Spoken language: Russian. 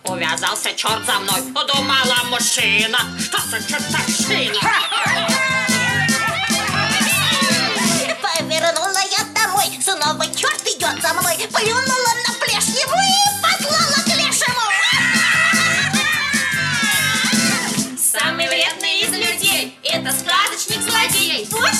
Увязался черт за мной, подумала мужчина. Что за чертовщина? Повернула я домой, снова черт идет за мной. Плюнула на плешневу и послала к лешему. Самый вредный из людей — это сказочник-злодей. Точно!